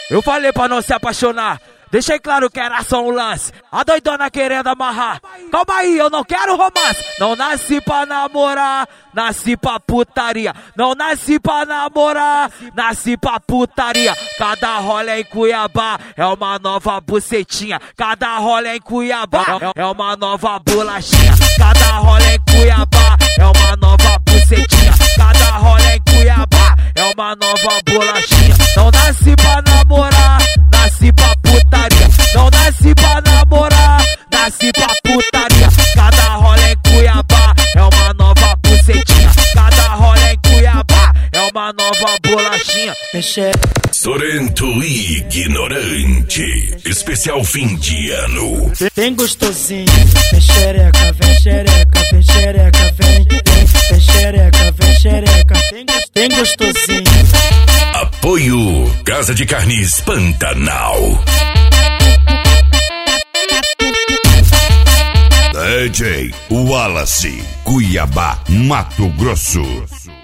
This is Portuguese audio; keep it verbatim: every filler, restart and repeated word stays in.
Eu falei pra não se apaixonar. Deixei claro que era só um lance. A doidona querendo amarrar. Calma aí, eu não quero romance. Não nasci pra namorar, nasci pra putaria. Não nasci pra namorar, nasci pra putaria. Cada rolê em Cuiabá é uma nova bucetinha. Cada rolê em Cuiabá é uma nova bolachinha. Cada rolê em Cuiabá é uma nova bucetinha. Cada rolê em Cuiabá é uma nova bolachinha. Não nasci pra namorar, nasci pra putaria. Não nasci pra namorar, nasci pra putaria. Cada rolê em Cuiabá é uma nova bucetinha. Cada rolê em Cuiabá é uma nova bolachinha. Sorento Ignorante, especial fim de ano. Vem gostosinho, vem xereca, vem xereca, vem xereca, vem, vem xereca, vem xereca, vem gostosinho. Apoio Casa de Carnes Pantanal. D J Wallace, Cuiabá, Mato Grosso.